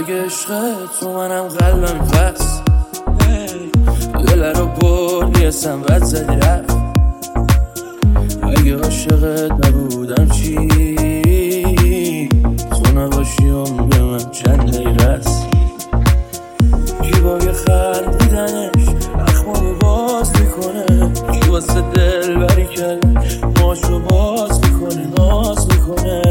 اگه عشق تو منم قلبم پس دل رو بردی اسم بد زدی رفت. اگه عاشقت نبودم چی تو نباشی عمر من چند لیرست. کی با یه خندیدنش اخمامو باز میکنه، کی واسه دل بری کرد ماشو باز میکنه ناز میکنه.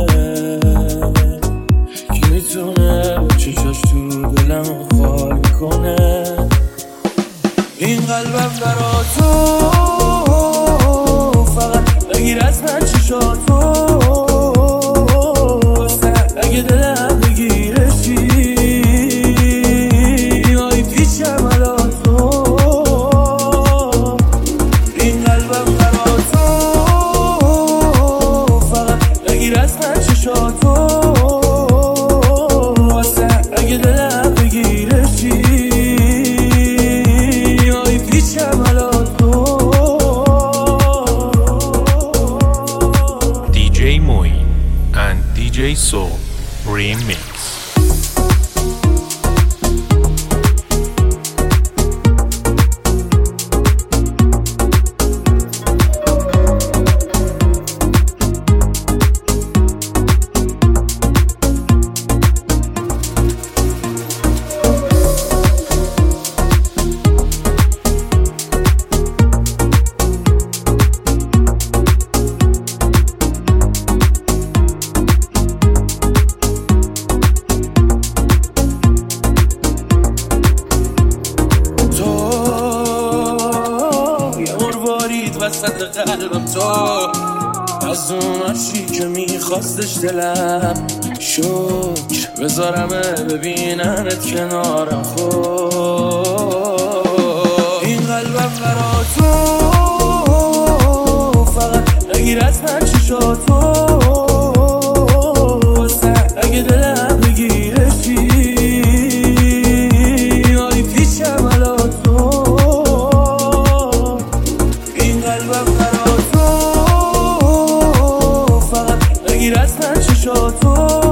کی میتونه با چشاش تو دلمو خال کنه. این قلبم برا تو فقط بگیر از من چشاتو، اگه دلم بگیرشی آی پیچم الان تو. این قلبم برا تو فقط بگیر از من چشاتو، اگه دلم بگیرشی آی پیچم الان تو. DJ Moin and DJ Soul Remix. وسط قلبم تو از اون عشقی که میخواستش دلم، شکر بذارمه ببیننت کنارم. خود این قلبم برا تو فقط بگیر از من چشاتو، اگه دلم بگیرشی آی پیچم الان تو. قلبم برا تو فقط بگیر از من چشاتو،